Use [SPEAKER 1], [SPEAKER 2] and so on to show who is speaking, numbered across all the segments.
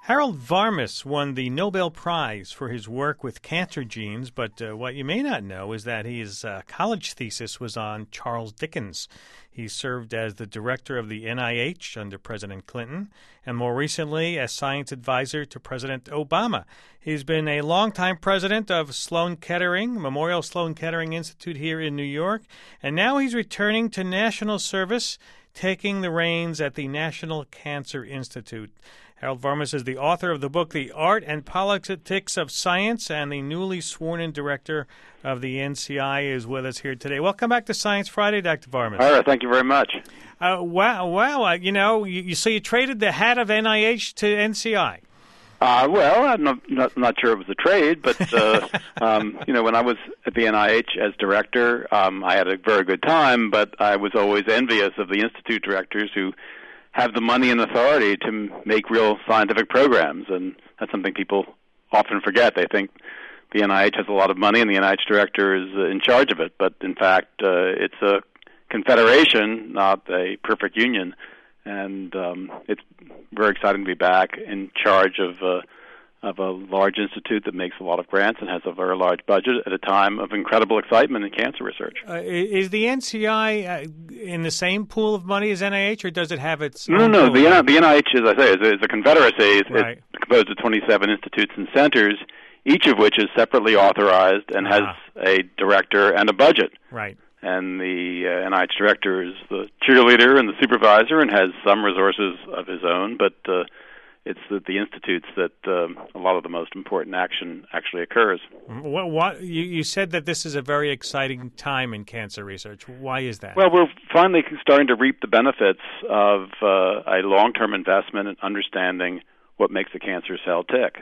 [SPEAKER 1] Harold Varmus won the Nobel Prize for his work with cancer genes, but what you may not know is that his college thesis was on Charles Dickens. He served as the director of the NIH under President Clinton, and more recently as science advisor to President Obama. He's been a longtime president of Sloan Kettering, Memorial Sloan Kettering Institute here in New York, and now he's returning to national service, taking the reins at the National Cancer Institute. Harold Varmus is the author of the book The Art and Politics of Science, and the newly sworn-in director of the NCI is with us here today. Welcome back to Science Friday, Dr. Varmus.
[SPEAKER 2] All right, thank you very much.
[SPEAKER 1] Wow. So you traded the hat of NIH to NCI.
[SPEAKER 2] Well, I'm not sure it was a trade, but when I was at the NIH as director, I had a very good time, but I was always envious of the institute directors who have the money and authority to make real scientific programs, and that's something people often forget. They think the NIH has a lot of money and the NIH director is in charge of it, but in fact it's a confederation, not a perfect union, and it's very exciting to be back in charge of a large institute that makes a lot of grants and has a very large budget at a time of incredible excitement in cancer research.
[SPEAKER 1] Is the NCI in the same pool of money as NIH, or does it have its
[SPEAKER 2] own
[SPEAKER 1] pool?
[SPEAKER 2] The NIH, as I say, is a confederacy.
[SPEAKER 1] Right.
[SPEAKER 2] It's composed of 27 institutes and centers, each of which is separately authorized and has a director and a budget.
[SPEAKER 1] Right.
[SPEAKER 2] And the NIH director is the cheerleader and the supervisor and has some resources of his own, but it's the institutes that a lot of the most important action actually occurs.
[SPEAKER 1] You said that this is a very exciting time in cancer research. Why is that?
[SPEAKER 2] Well, we're finally starting to reap the benefits of a long-term investment in understanding what makes a cancer cell tick.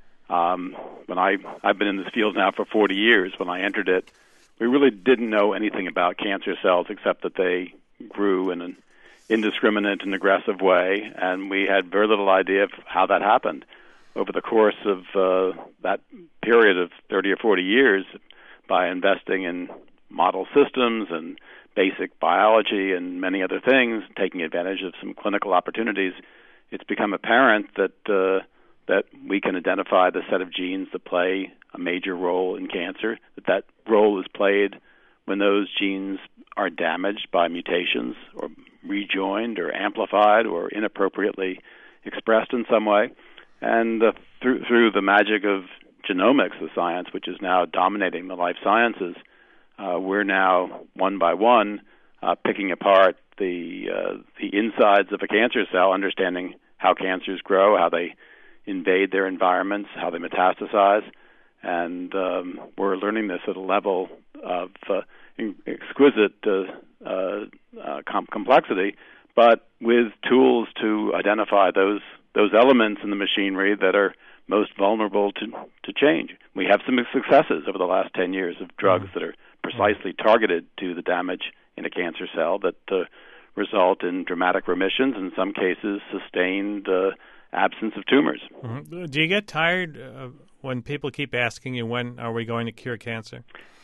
[SPEAKER 2] I've been in this field now for 40 years. When I entered it, we really didn't know anything about cancer cells except that they grew in an indiscriminate and aggressive way, and we had very little idea of how that happened. Over the course of that period of 30 or 40 years, by investing in model systems and basic biology and many other things, taking advantage of some clinical opportunities, it's become apparent that we can identify the set of genes that play a major role in cancer, that role is played when those genes are damaged by mutations or rejoined or amplified or inappropriately expressed in some way. And through the magic of genomics, the science which is now dominating the life sciences, we're now one by one picking apart the insides of a cancer cell, understanding how cancers grow, how they invade their environments, how they metastasize, and we're learning this at a level of exquisite complexity, but with tools to identify those elements in the machinery that are most vulnerable to change. We have some successes over the last 10 years of drugs that are precisely targeted to the damage in a cancer cell that result in dramatic remissions, in some cases sustained absence of tumors.
[SPEAKER 1] Mm-hmm. Do you get tired when people keep asking you, when are we going to cure cancer?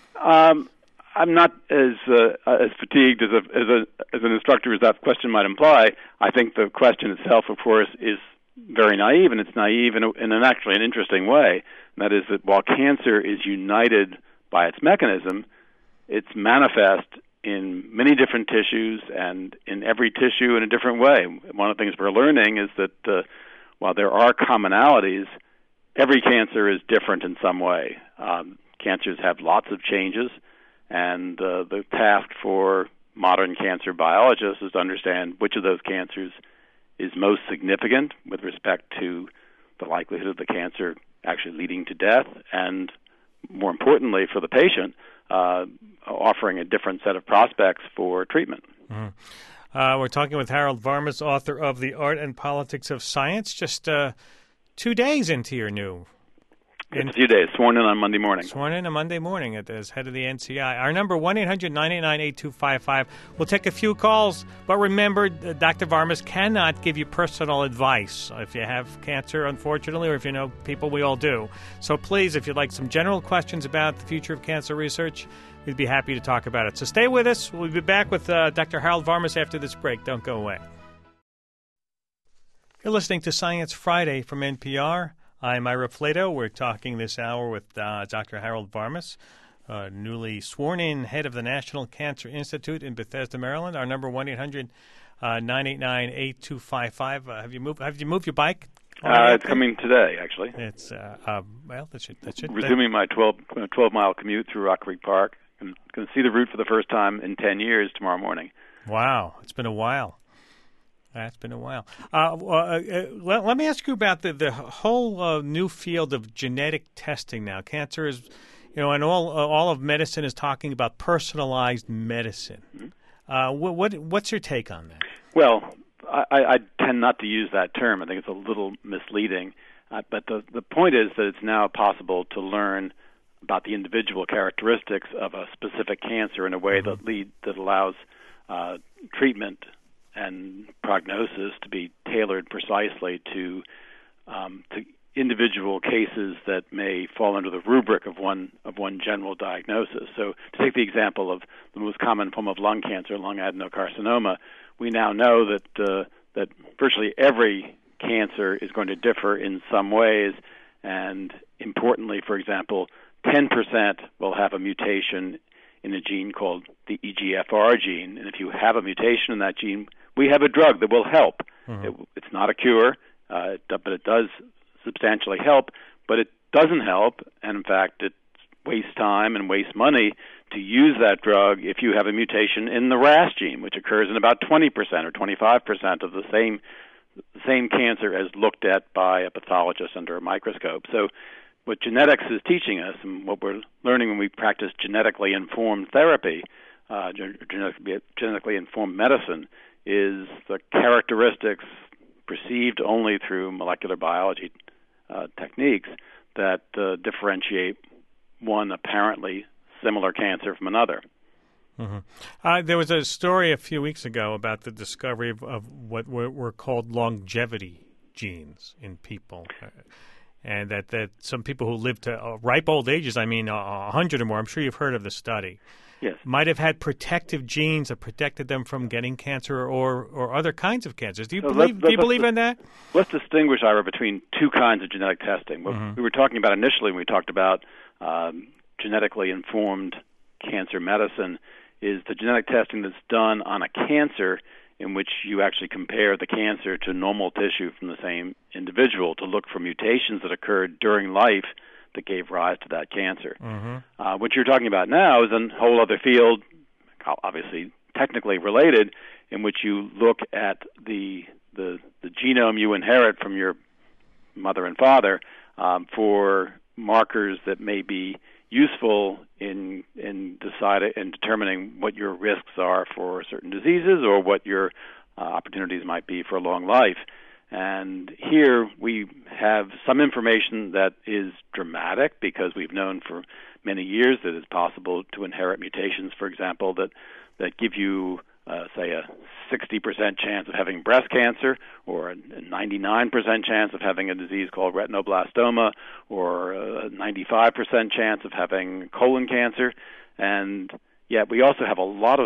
[SPEAKER 2] I'm not as fatigued as an instructor as that question might imply. I think the question itself, of course, is very naive, and it's naive in an actually an interesting way. And that is that while cancer is united by its mechanism, it's manifest in many different tissues and in every tissue in a different way. One of the things we're learning is that while there are commonalities, every cancer is different in some way. Cancers have lots of changes, and the task for modern cancer biologists is to understand which of those cancers is most significant with respect to the likelihood of the cancer actually leading to death, and more importantly for the patient, offering a different set of prospects for treatment.
[SPEAKER 1] Mm-hmm. We're talking with Harold Varmus, author of The Art and Politics of Science, just 2 days into your new...
[SPEAKER 2] In a few days, sworn in on Monday morning.
[SPEAKER 1] Sworn in on Monday morning as head of the NCI. Our number, 1-800-989-8255. We'll take a few calls, but remember, Dr. Varmus cannot give you personal advice if you have cancer, unfortunately, or if you know people, we all do. So please, if you'd like some general questions about the future of cancer research, we'd be happy to talk about it. So stay with us. We'll be back with Dr. Harold Varmus after this break. Don't go away. You're listening to Science Friday from NPR. I'm Ira Flato. We're talking this hour with Dr. Harold Varmus, newly sworn-in head of the National Cancer Institute in Bethesda, Maryland. Our number 1-800-989-8255. Have you moved your bike?
[SPEAKER 2] It's coming today, actually.
[SPEAKER 1] It's that should
[SPEAKER 2] resuming my 12-mile commute through Rock Creek Park. I'm going to see the route for the first time in 10 years tomorrow morning.
[SPEAKER 1] Wow, it's been a while. That's been a while. Let me ask you about the whole new field of genetic testing now. Cancer is, and all of medicine is talking about personalized medicine. Mm-hmm. What's your take on that?
[SPEAKER 2] Well, I tend not to use that term. I think it's a little misleading. But the point is that it's now possible to learn about the individual characteristics of a specific cancer in a way that allows treatment and prognosis to be tailored precisely to individual cases that may fall under the rubric of one general diagnosis. So, to take the example of the most common form of lung cancer, lung adenocarcinoma, we now know that virtually every cancer is going to differ in some ways, and importantly, for example, 10% will have a mutation in a gene called the EGFR gene, and if you have a mutation in that gene, we have a drug that will help. Mm-hmm. It's not a cure, but it does substantially help, but it doesn't help, and in fact, it wastes time and wastes money to use that drug if you have a mutation in the RAS gene, which occurs in about 20% or 25% of the same cancer as looked at by a pathologist under a microscope. So what genetics is teaching us, and what we're learning when we practice genetically informed therapy, genetically informed medicine, is the characteristics perceived only through molecular biology techniques that differentiate one apparently similar cancer from another.
[SPEAKER 1] Mm-hmm. There was a story a few weeks ago about the discovery of what were called longevity genes in people. And that some people who live to ripe old ages, 100 or more, I'm sure you've heard of the study,
[SPEAKER 2] yes, might
[SPEAKER 1] have had protective genes that protected them from getting cancer or other kinds of cancers. Do you believe in that?
[SPEAKER 2] Let's distinguish, Ira, between two kinds of genetic testing. What we were talking about initially when we talked about genetically informed cancer medicine is the genetic testing that's done on a cancer in which you actually compare the cancer to normal tissue from the same individual to look for mutations that occurred during life that gave rise to that cancer. Mm-hmm. What you're talking about now is a whole other field, obviously technically related, in which you look at the genome you inherit from your mother and father for markers that may be useful in determining what your risks are for certain diseases or what your opportunities might be for a long life. And here we have some information that is dramatic because we've known for many years that it's possible to inherit mutations, for example, that give you, say, a 60% chance of having breast cancer or a 99% chance of having a disease called retinoblastoma or a 95% chance of having colon cancer. And yet we also have a lot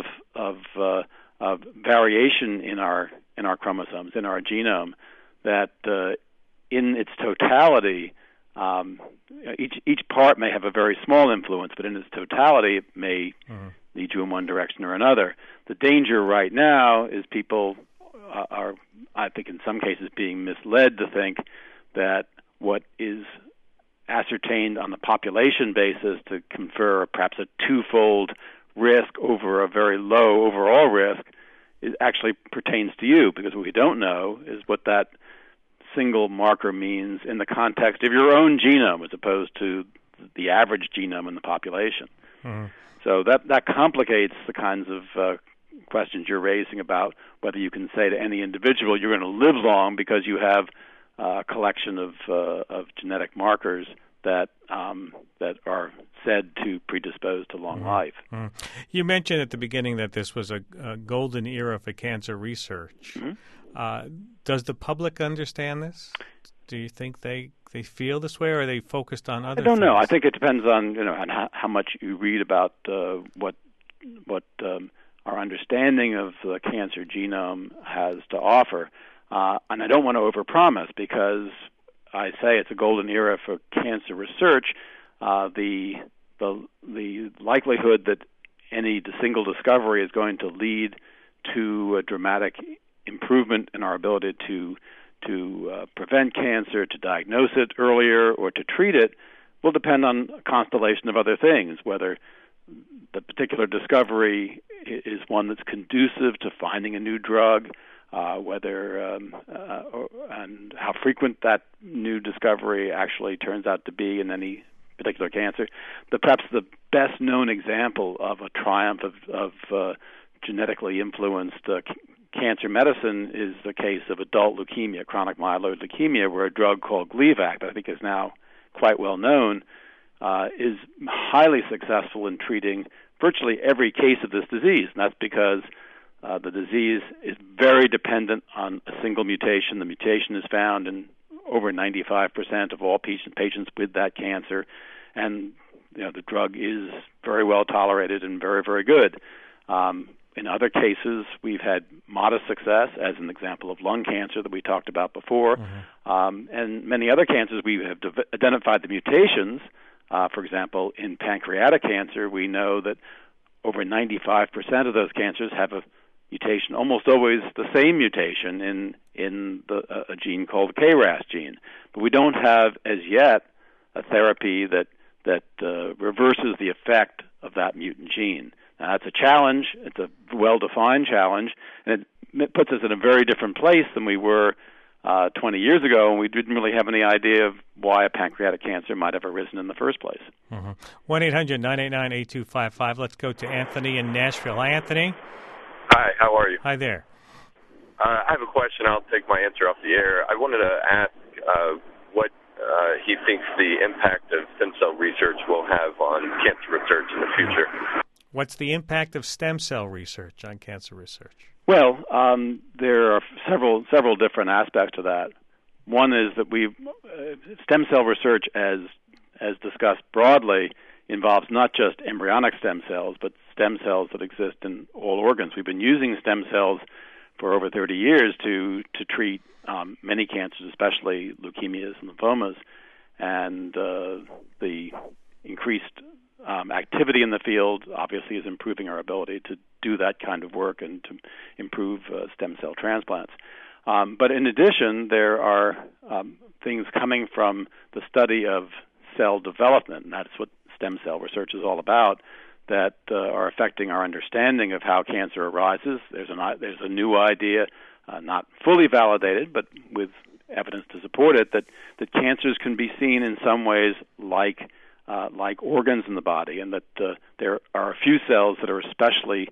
[SPEAKER 2] of variation in our chromosomes, in our genome, that in its totality, each part may have a very small influence, but in its totality it may lead you in one direction or another. The danger right now is people are, I think in some cases, being misled to think that what is ascertained on the population basis to confer perhaps a twofold risk over a very low overall risk actually pertains to you, because what we don't know is what that single marker means in the context of your own genome as opposed to the average genome in the population. Mm-hmm. So that complicates the kinds of questions you're raising about whether you can say to any individual you're going to live long because you have a collection of genetic markers that are said to predispose to long life.
[SPEAKER 1] Mm-hmm. You mentioned at the beginning that this was a golden era for cancer research. Mm-hmm. Does the public understand this? Do you think they feel this way, or are they focused on other things?
[SPEAKER 2] I don't know. I think it depends on on how much you read about what our understanding of the cancer genome has to offer. And I don't want to overpromise because I say it's a golden era for cancer research. The likelihood that any single discovery is going to lead to a dramatic improvement in our ability to prevent cancer, to diagnose it earlier, or to treat it will depend on a constellation of other things, whether the particular discovery is one that's conducive to finding a new drug, and how frequent that new discovery actually turns out to be in any particular cancer. Perhaps the best known example of a triumph of genetically influenced cancer medicine is the case of adult leukemia, chronic myeloid leukemia, where a drug called Gleevec, that I think is now quite well known, is highly successful in treating virtually every case of this disease. And that's because the disease is very dependent on a single mutation. The mutation is found in over 95% of all patients with that cancer, and the drug is very well tolerated and very, very good. In other cases, we've had modest success, as an example of lung cancer that we talked about before. And many other cancers, we have identified the mutations. For example, in pancreatic cancer, we know that over 95% of those cancers have a mutation, almost always the same mutation in a gene called the KRAS gene. But we don't have, as yet, a therapy that reverses the effect of that mutant gene. Now, that's a challenge. It's a well-defined challenge, and it puts us in a very different place than we were 20 years ago, and we didn't really have any idea of why a pancreatic cancer might have arisen in the first place.
[SPEAKER 1] 1-800-989-8255. Let's go to Anthony in Nashville. Hi, Anthony.
[SPEAKER 3] Hi, how are you?
[SPEAKER 1] Hi there.
[SPEAKER 3] I have a question. I'll take my answer off the air. I wanted to ask what he thinks the impact of stem cell research will have on cancer research in the future.
[SPEAKER 1] What's the impact of stem cell research on cancer research?
[SPEAKER 2] Well, there are several different aspects to that. One is that stem cell research, as discussed broadly, involves not just embryonic stem cells, but stem cells that exist in all organs. We've been using stem cells for over 30 years to treat many cancers, especially leukemias and lymphomas, and the increased activity in the field obviously is improving our ability to do that kind of work and to improve stem cell transplants. But in addition, there are things coming from the study of cell development, and that's what stem cell research is all about, that are affecting our understanding of how cancer arises. There's a new idea, not fully validated, but with evidence to support it, that cancers can be seen in some ways like organs in the body, and that there are a few cells that are especially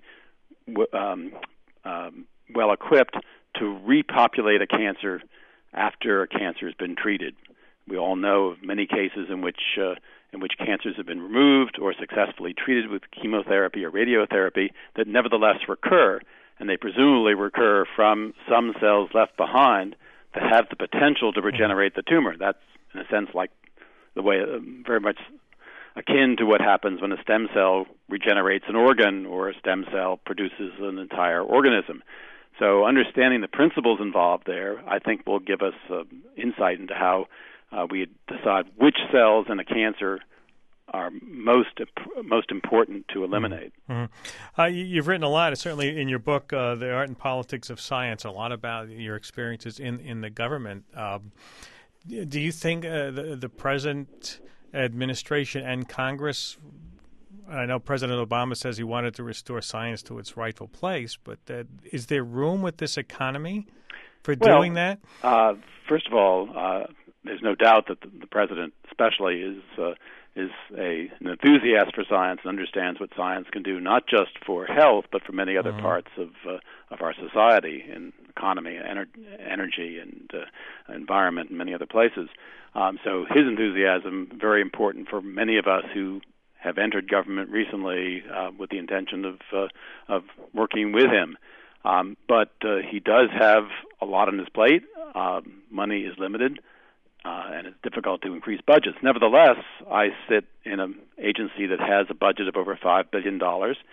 [SPEAKER 2] well equipped to repopulate a cancer after a cancer has been treated. We all know of many cases in which cancers have been removed or successfully treated with chemotherapy or radiotherapy that nevertheless recur, and they presumably recur from some cells left behind that have the potential to regenerate the tumor. That's, in a sense, like the way very much akin to what happens when a stem cell regenerates an organ or a stem cell produces an entire organism. So understanding the principles involved there, I think, will give us insight into how we decide which cells in a cancer are most important to eliminate.
[SPEAKER 1] You've written a lot, certainly in your book, The Art and Politics of Science, a lot about your experiences in the government. Do you think the present administration and Congress, I know President Obama says he wanted to restore science to its rightful place, but is there room with this economy for doing that?
[SPEAKER 2] First of all, there's no doubt that the president especially is an enthusiast for science and understands what science can do, not just for health, but for many other parts of our society, in economy, energy, and environment, and many other places. So his enthusiasm, very important for many of us who have entered government recently with the intention of working with him. But he does have a lot on his plate. Money is limited, and it's difficult to increase budgets. Nevertheless, I sit in an agency that has a budget of over $5 billion,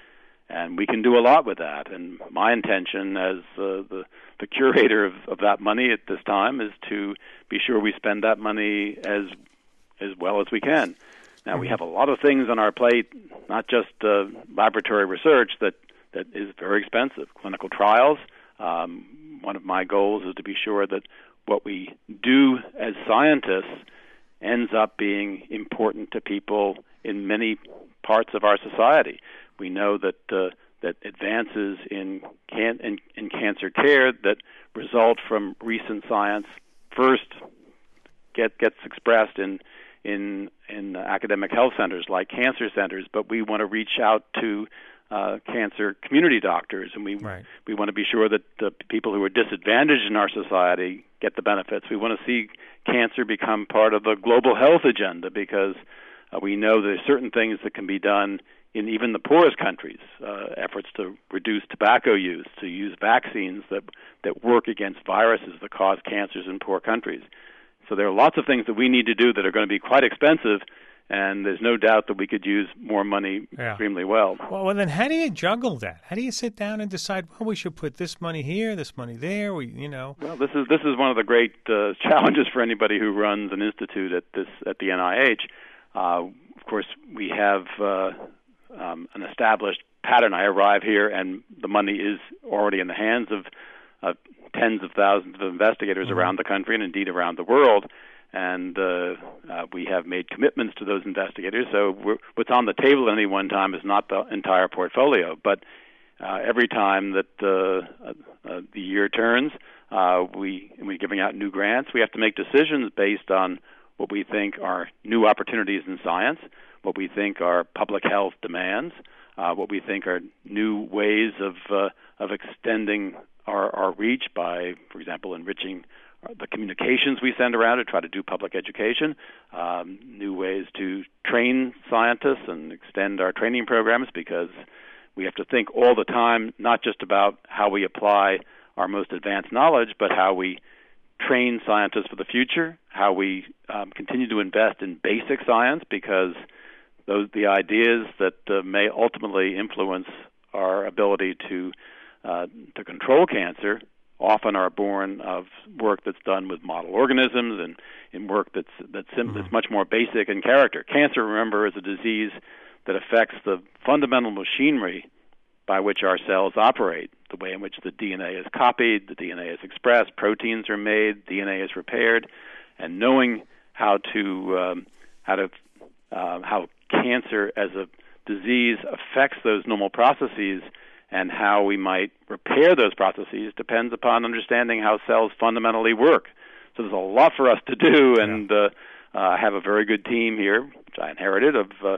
[SPEAKER 2] And we can do a lot with that. And my intention as the curator of that money at this time is to be sure we spend that money as well as we can. Now, we have a lot of things on our plate, not just laboratory research that is very expensive. Clinical trials. One of my goals is to be sure that what we do as scientists ends up being important to people in many parts of our society. We know that advances in cancer care that result from recent science first gets expressed in academic health centers like cancer centers, but we want to reach out to cancer community doctors, and we want to be sure that the people who are disadvantaged in our society get the benefits. We want to see cancer become part of the global health agenda because we know there's certain things that can be done in even the poorest countries, efforts to reduce tobacco use, to use vaccines that work against viruses that cause cancers in poor countries. So there are lots of things that we need to do that are going to be quite expensive, and there's no doubt that we could use more money extremely well.
[SPEAKER 1] Well, then how do you juggle that? How do you sit down and decide, well, we should put this money here, this money there? Well,
[SPEAKER 2] this is one of the great challenges for anybody who runs an institute at the NIH. Of course, we have an established pattern. I arrive here, and the money is already in the hands of tens of thousands of investigators around the country and indeed around the world. And we have made commitments to those investigators. So what's on the table at any one time is not the entire portfolio. But every time that the year turns, we're giving out new grants. We have to make decisions based on what we think are new opportunities in science, what we think are public health demands, what we think are new ways of extending our reach by, for example, enriching the communications we send around to try to do public education, new ways to train scientists and extend our training programs, because we have to think all the time not just about how we apply our most advanced knowledge, but how we train scientists for the future, how we continue to invest in basic science, because the ideas that may ultimately influence our ability to control cancer often are born of work that's done with model organisms and in work that's much more basic in character. Cancer, remember, is a disease that affects the fundamental machinery by which our cells operate, the way in which the DNA is copied, the DNA is expressed, proteins are made, DNA is repaired, and knowing how cancer as a disease affects those normal processes and how we might repair those processes depends upon understanding how cells fundamentally work. So there's a lot for us to do, and I have a very good team here, which I inherited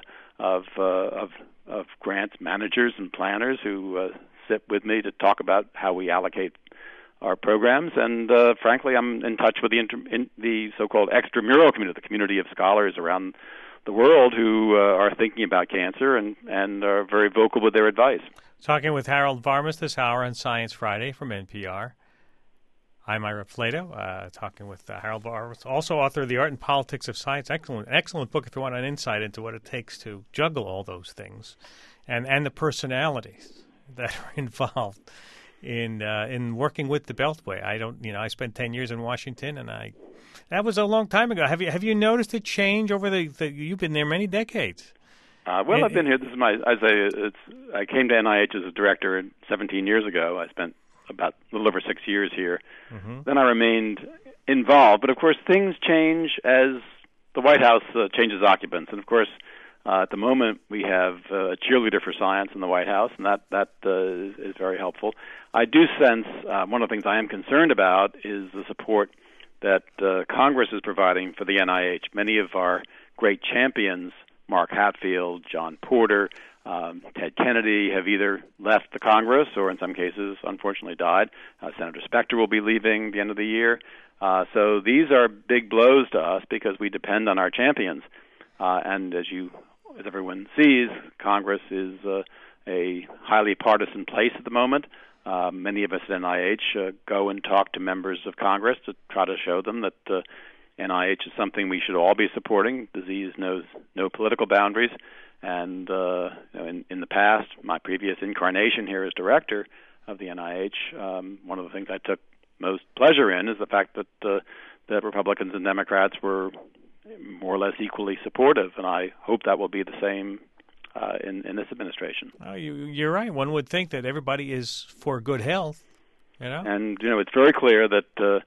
[SPEAKER 2] of grants managers and planners who sit with me to talk about how we allocate our programs. And frankly, I'm in touch with the so-called extramural community, the community of scholars around the world who are thinking about cancer and are very vocal with their advice.
[SPEAKER 1] Talking with Harold Varmus this hour on Science Friday from NPR. I'm Ira Flato, talking with Harold Varmus, also author of The Art and Politics of Science. Excellent book if you want an insight into what it takes to juggle all those things, and the personalities that are involved in working with the Beltway. I spent 10 years in Washington, and that was a long time ago. Have you noticed a change over you've been there many decades?
[SPEAKER 2] Well, I've been here. This is I came to NIH as a director 17 years ago. I spent about a little over 6 years here. Mm-hmm. Then I remained involved. But, of course, things change as the White House changes occupants. And, of course, at the moment we have a cheerleader for science in the White House, and that is very helpful. I do sense one of the things I am concerned about is the support that Congress is providing for the NIH. Many of our great champions, Mark Hatfield, John Porter, Ted Kennedy, have either left the Congress or in some cases, unfortunately, died. Senator Specter will be leaving the end of the year. So these are big blows to us because we depend on our champions. And as everyone sees, Congress is a highly partisan place at the moment. Many of us at NIH go and talk to members of Congress to try to show them that NIH is something we should all be supporting. Disease knows no political boundaries, And in the past, my previous incarnation here as director of the NIH, one of the things I took most pleasure in is the fact that that Republicans and Democrats were more or less equally supportive, and I hope that will be the same in this administration.
[SPEAKER 1] You're right. One would think that everybody is for good health,
[SPEAKER 2] And it's very clear that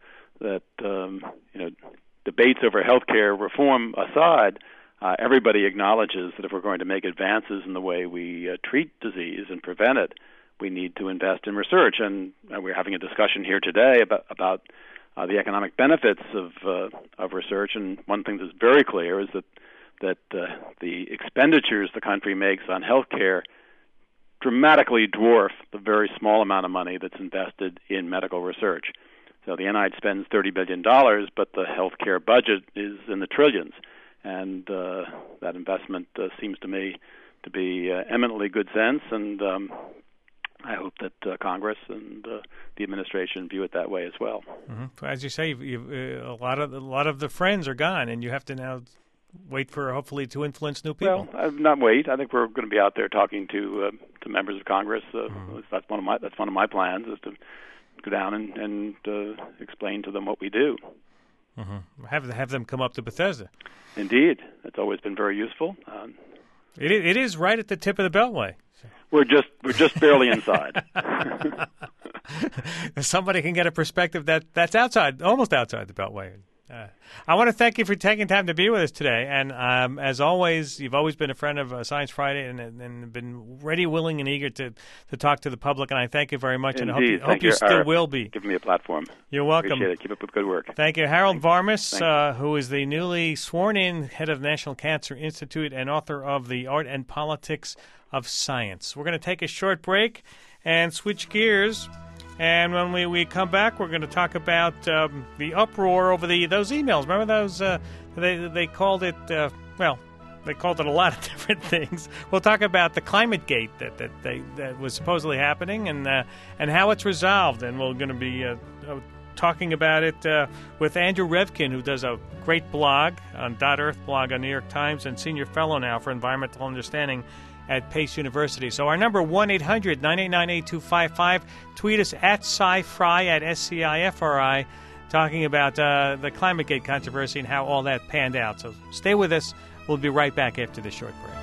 [SPEAKER 2] debates over health care reform aside, everybody acknowledges that if we're going to make advances in the way we treat disease and prevent it, we need to invest in research. And we're having a discussion here today about the economic benefits of research. And one thing that's very clear is that the expenditures the country makes on health care dramatically dwarf the very small amount of money that's invested in medical research. So the NIH spends $30 billion, but the health care budget is in the trillions. And that investment seems to me to be eminently good sense, and I hope that Congress and the administration view it that way as well.
[SPEAKER 1] Mm-hmm. As you say, a lot of the friends are gone, and you have to now wait for hopefully to influence new people.
[SPEAKER 2] Well, not wait. I think we're going to be out there talking to members of Congress. That's one of my plans, is to go down and explain to them what we do.
[SPEAKER 1] Mm-hmm. Have them come up to Bethesda.
[SPEAKER 2] Indeed, that's always been very useful.
[SPEAKER 1] It is right at the tip of the Beltway.
[SPEAKER 2] We're just barely inside.
[SPEAKER 1] Somebody can get a perspective that's almost outside the Beltway. I want to thank you for taking time to be with us today. And as always, you've always been a friend of Science Friday and been ready, willing, and eager to talk to the public. And I thank you very much.
[SPEAKER 2] Indeed.
[SPEAKER 1] And I hope you still will be.
[SPEAKER 2] Give me a platform.
[SPEAKER 1] You're welcome.
[SPEAKER 2] Appreciate it. Keep up with good work.
[SPEAKER 1] Thank you. Harold Varmus, who is the newly sworn-in head of the National Cancer Institute and author of The Art and Politics of Science. We're going to take a short break and switch gears. And when we come back, we're going to talk about the uproar over those emails. Remember those? They called it. They called it a lot of different things. We'll talk about the climate gate that was supposedly happening and how it's resolved. And we're going to be talking about it with Andrew Revkin, who does a great blog on .earth blog on New York Times and senior fellow now for environmental understanding at Pace University. So our number, 1-800-989-8255. Tweet us at SciFri, at SCIFRI, talking about the ClimateGate controversy and how all that panned out. So stay with us. We'll be right back after this short break.